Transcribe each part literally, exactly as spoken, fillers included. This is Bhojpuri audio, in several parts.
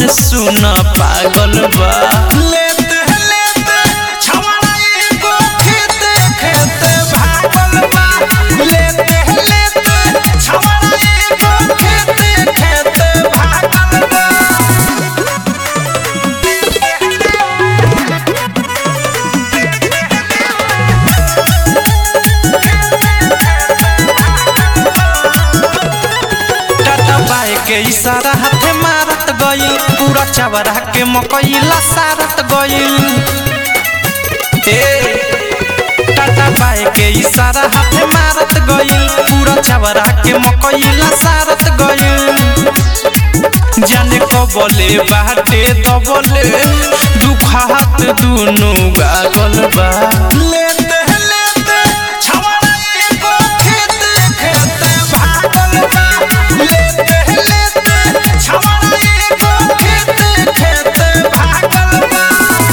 सुन पागल बा लेते लेते छवाड़ा एगो खेते खेते भागल बा लेते लेते छवाड़ा एगो खेते खेते भागल बा के इशारा हाथे मारत गइल पूरा चवरा के मकईला सारत गइल ए टाटा बाई के इशारा हाथे मारत गइल पूरा चवरा के मकईला सारत गइल जाने को बोले बाटे तो बोले दुखात दुनु गागल बा लेते लेते छवाड़ा एगो खेते खेते भागल बा लेते छवाड़ा एगो खेते खेते भागल बा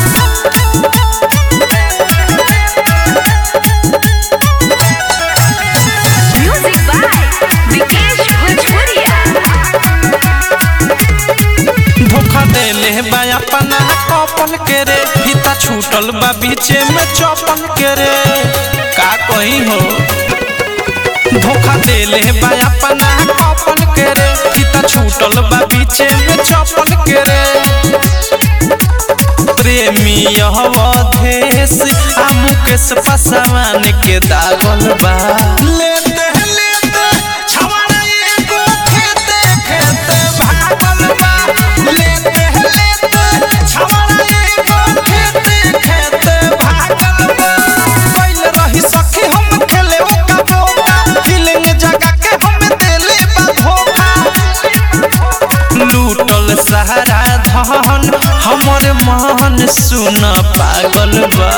म्यूजिक बाय विकेश भोजपुरिया धोखा देले बा अपना कपन के रे फीता छूटल बा बीचे में चौपन के रे का कहीं हो धोखा देले बा अपना कपन के रे फीता छूटल बा बीचे में चौपन के रे प्रेमी अवधेश आ मुकेश पासवान के दागल बा लेते लेते छवाड़ा एगो खेते खेते भागल बा लेते लेते छवाड़ा एगो खेते खेते भागल बा पहल रही सखी हम खेले ओका बोका फीलिंग जगा के हम देले बा धोखा लूटल सहारा धन हमर मन सुन पागल बा